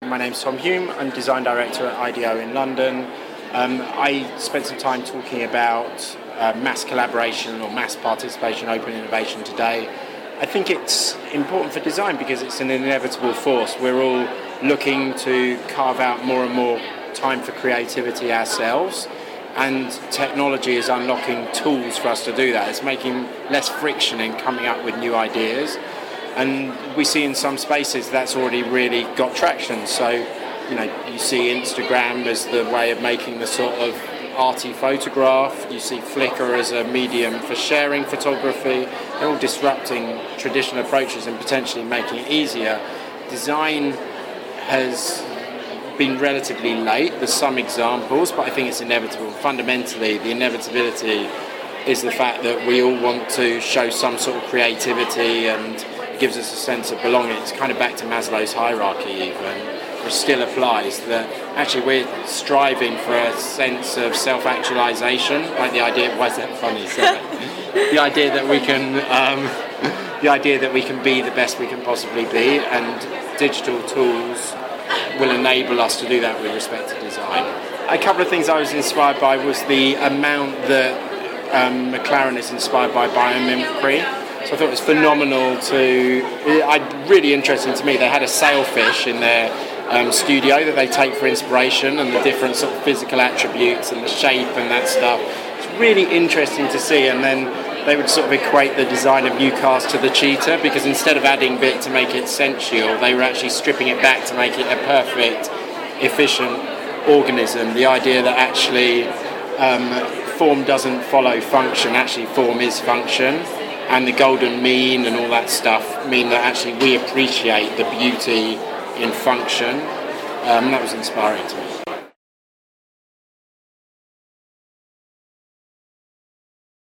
My name's Tom Hume. I'm Design Director at IDEO in London. I spent some time talking about mass collaboration or mass participation, open innovation today. I think it's important for design because it's an inevitable force. We're all looking to carve out more and more time for creativity ourselves, and technology is unlocking tools for us to do that. It's making less friction in coming up with new ideas. And we see in some spaces that's already really got traction. So, you see Instagram as the way of making the sort of arty photograph. You see Flickr as a medium for sharing photography. They're all disrupting traditional approaches and potentially making it easier. Design has been relatively late. There's some examples, but I think it's inevitable. Fundamentally, the inevitability is the fact that we all want to show some sort of creativity, and gives us a sense of belonging. It's kind of back to Maslow's hierarchy even, which still applies, that actually we're striving for a sense of self-actualization, like the idea, why is that funny? The idea that we can be the best we can possibly be, and digital tools will enable us to do that with respect to design. A couple of things I was inspired by was the amount that McLaren is inspired by biomimicry. So I thought it was phenomenal really interesting to me. They had a sailfish in their studio that they take for inspiration, and the different sort of physical attributes and the shape and that stuff. It's really interesting to see, and then they would sort of equate the design of new cars to the cheetah, because instead of adding bit to make it sensual, they were actually stripping it back to make it a perfect, efficient organism. The idea that actually form doesn't follow function, actually form is function. And the golden mean and all that stuff mean that actually we appreciate the beauty in function. That was inspiring to me.